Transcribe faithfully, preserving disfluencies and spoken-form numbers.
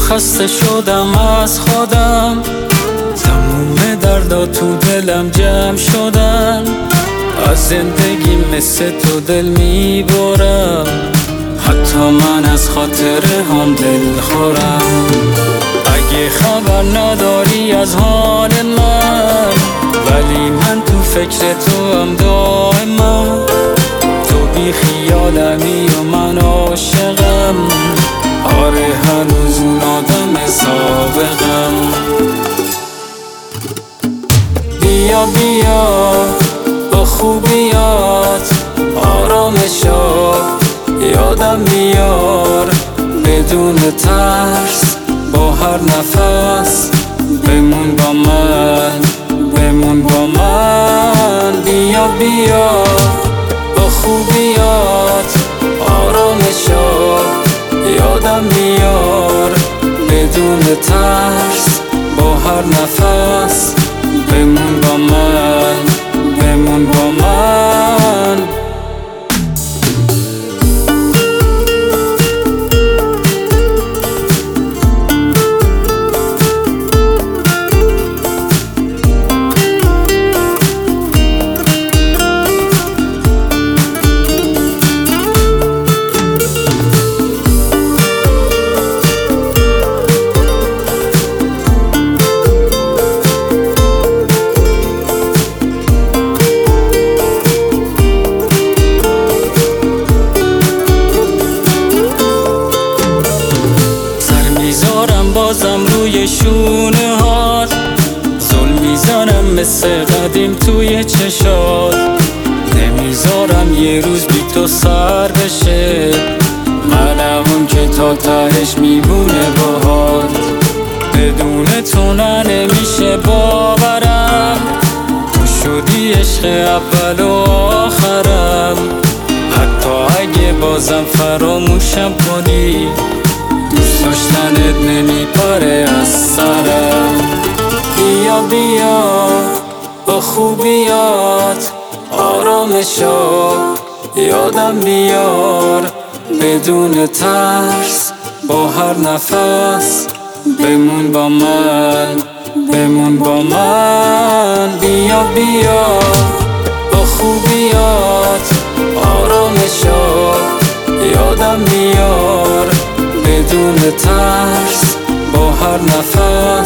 خسته شدم از خودم، تموم دردا تو دلم جمع شدن. از زندگی مثل تو دل میبرم، حتی من از خاطر هم دل خورم. اگه خبر نداری از حال من، ولی من تو فکر تو هم دائما. تو بی خیالمی و من عاشقم، آره هنوز اون آدم سابقم. بیا بیا با خوبیات آرامشا یادم بیار، بدون ترس با هر نفس بمون با من، بمون با من. بیا بیا با خوبیات آرامشا یادم بیار، بدون ترس با هر نفس بمون با من، بمون با من. بازم روی شونه هات، ظلم میزنم مثل قدیم توی چشات. نمیذارم یه روز بی تو سر بشه، منم اون که تا تهش میمونه باهات. بدون تو نه نمیشه باورم، تو شدی عشق اول و آخرم. حتی اگه بازم فراموشم کنی، دوست داشتنت نمیپره از سرم. بیا بیا با خوبیات آرامشا یادم بیار، بدون ترس با هر نفس بمون با من، بمون با من. بیا بیا با خوبیات آرامشا یادم بیار، بدون ترس با هر نفس